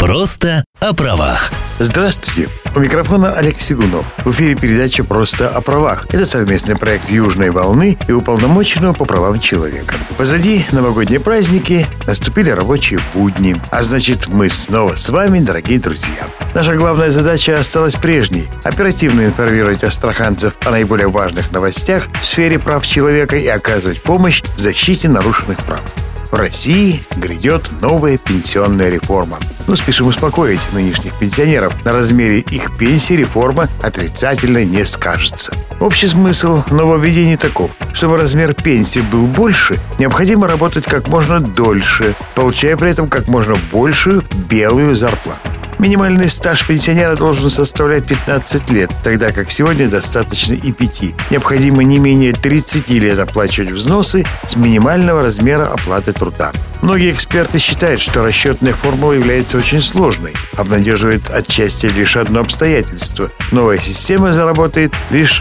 Просто о правах. Здравствуйте! У микрофона Олег Сигунов. В эфире передача «Просто о правах». Это совместный проект «Южной волны» и Уполномоченного по правам человека. Позади новогодние праздники, наступили рабочие будни. А значит, мы снова с вами, дорогие друзья. Наша главная задача осталась прежней – оперативно информировать астраханцев о наиболее важных новостях в сфере прав человека и оказывать помощь в защите нарушенных прав. В России грядет новая пенсионная реформа. Но спешим успокоить нынешних пенсионеров. На размере их пенсии реформа отрицательно не скажется. Общий смысл нововведений таков. Чтобы размер пенсии был больше, необходимо работать как можно дольше, получая при этом как можно большую белую зарплату. Минимальный стаж пенсионера должен составлять 15 лет, тогда как сегодня достаточно и 5. Необходимо не менее 30 лет оплачивать взносы с минимального размера оплаты труда. Многие эксперты считают, что расчетная формула является очень сложной. Обнадеживает отчасти лишь одно обстоятельство. Новая система заработает лишь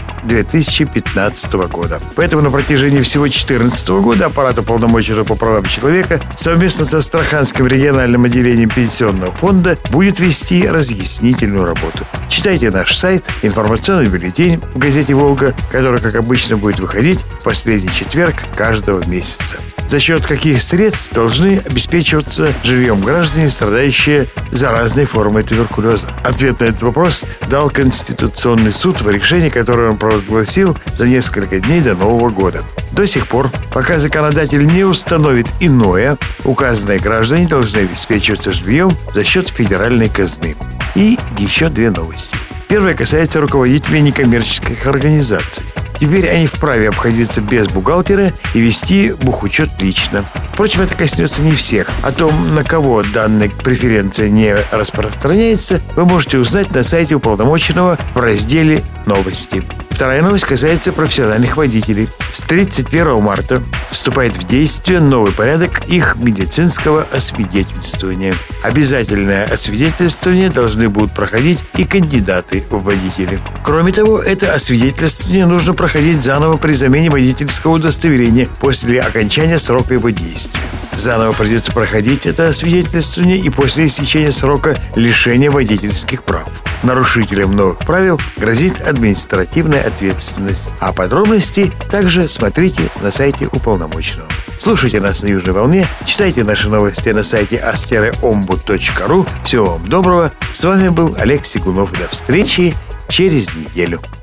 2015 года. Поэтому на протяжении всего 2014 года аппарат Уполномоченного по правам человека совместно с Астраханским региональным отделением Пенсионного фонда будет вести разъяснительную работу. Читайте наш сайт, информационный бюллетень в газете «Волга», который, как обычно, будет выходить в последний четверг каждого месяца. За счет каких средств должны обеспечиваться жильем граждане, страдающие заразной формой туберкулеза? Ответ на этот вопрос дал Конституционный суд в решении, которое он провозгласил за несколько дней до Нового года. До сих пор, пока законодатель не установит иное, указанные граждане должны обеспечиваться жильем за счет федеральной казны. И еще две новости. Первая касается руководителей некоммерческих организаций. Теперь они вправе обходиться без бухгалтера и вести бухучет лично. Впрочем, это коснется не всех. О том, на кого данная преференция не распространяется, вы можете узнать на сайте уполномоченного в разделе «Новости». Вторая новость касается профессиональных водителей. С 31 марта вступает в действие новый порядок их медицинского освидетельствования. Обязательное освидетельствование должны будут проходить и кандидаты в водители. Кроме того, это освидетельствование нужно проходить заново при замене водительского удостоверения после окончания срока его действия. Заново придется проходить это освидетельствование и после истечения срока лишения водительских прав. Нарушителям новых правил грозит административная ответственность. А подробности также смотрите на сайте уполномоченного. Слушайте нас на Южной волне, читайте наши новости на сайте as-ombuд.ru. Всего вам доброго. С вами был Олег Сигунов. До встречи через неделю.